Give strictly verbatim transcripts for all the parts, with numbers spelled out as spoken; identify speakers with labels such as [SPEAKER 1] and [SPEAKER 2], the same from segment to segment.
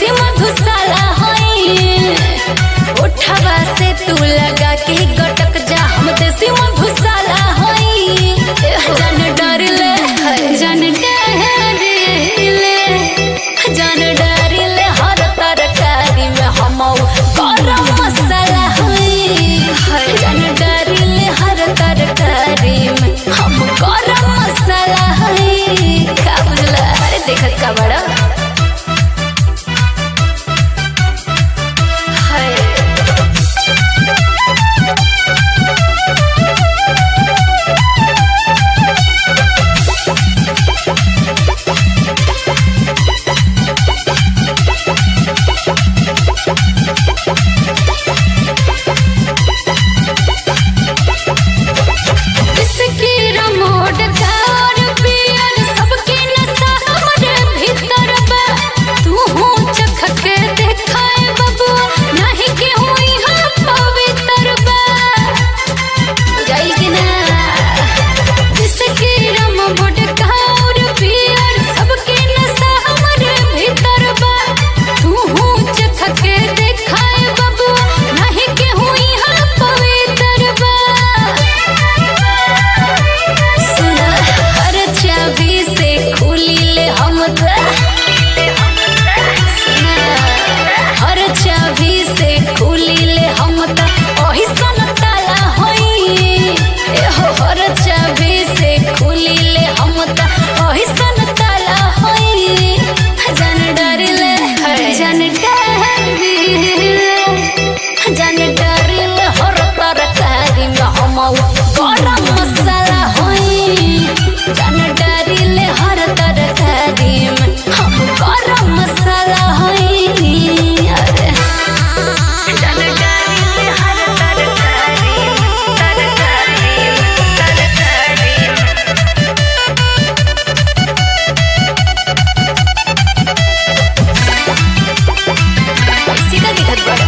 [SPEAKER 1] देसी मधुशाला होई उठावा से तू लगा के गटक जा हम देसी मधुशाला होई जान डर ले जान डर ले जान डर ले हर तरकारी में हम गरम मसाला होई जान डर ले हर तरकारी में हम गरम मसाला होई का बुझला अरे देखत का बड़ा गरम मसाला होई जान डरिले हर तरकारी में हम गरम मसाला होई अरे जान डरिले हर तरकारी तरकारी तरकारी सीधा दिखत बड़ा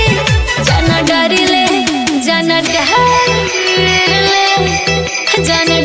[SPEAKER 1] जान